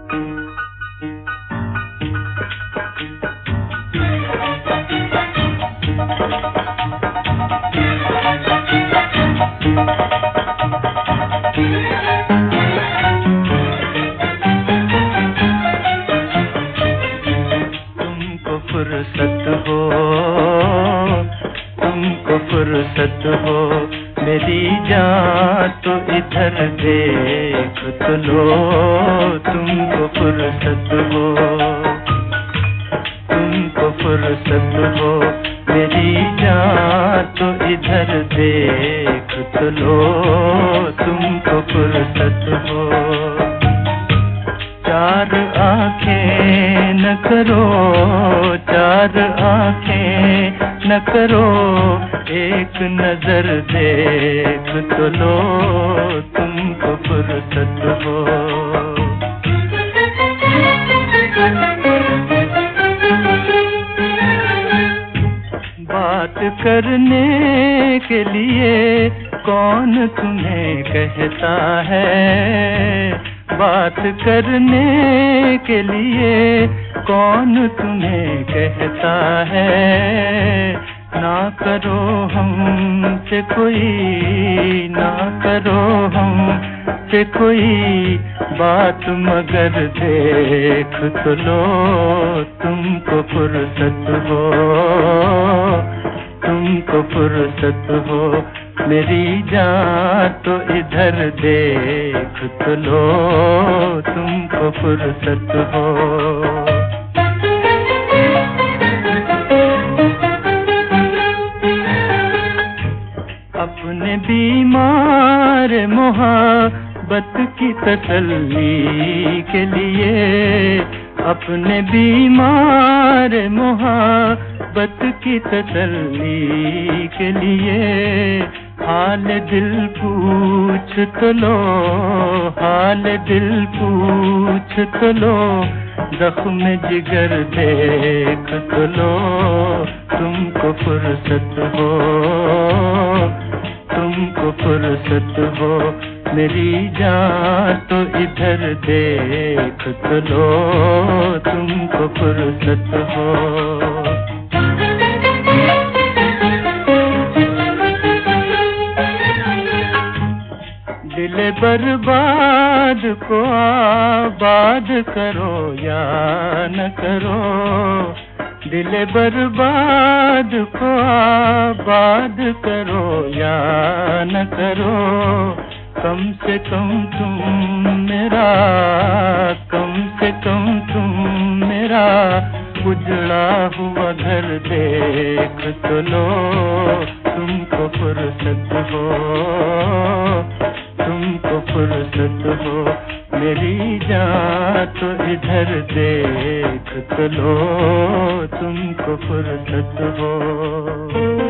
तुमको फुर्सत हो, तुमको फुर्सत हो, मेरी जान तो इधर देख तो लो। तुमको फुर्सत हो, तुमको फुर्सत हो, मेरी जान तो इधर देख तो लो। तुमको फुर्सत हो, चार आंखें न करो, चार आंखें न करो, एक नजर देख तो लो। तुमको फुर्सत हो, बात करने के लिए कौन तुम्हें कहता है, बात करने के लिए कौन तुम्हें कहता है। ना करो हमसे कोई, ना करो हमसे कोई बात, मगर देख तो लो। तुमको फुर्सत हो, तुमको फुर्सत हो, मेरी जान तो इधर देख तो लो। तुमको फुर्सत हो, अपने बीमार मोहब्बत की तसल्ली के लिए, अपने बीमार मोहब्बत की तसल्ली के लिए हाल दिल पूछ तो लो, हाल दिल पूछ तो लो, जख्म जिगर देख तो लो। तुमको फुर्सत हो, तुमको फुर्सत हो, मेरी जान तो इधर देख तो लो। तुमको फुर्सत हो, दिल बर्बाद को आबाद करो या न करो, दिल बर्बाद को आबाद करो या न करो। कम से कम तुम मेरा, कम से कम तुम मेरा उजड़ा हुआ घर देख तो लो। तुमको फुर्सत हो, तुमको फुर्सत हो, मेरी जान तो इधर देख तो लो। तुमको फुर्सत हो।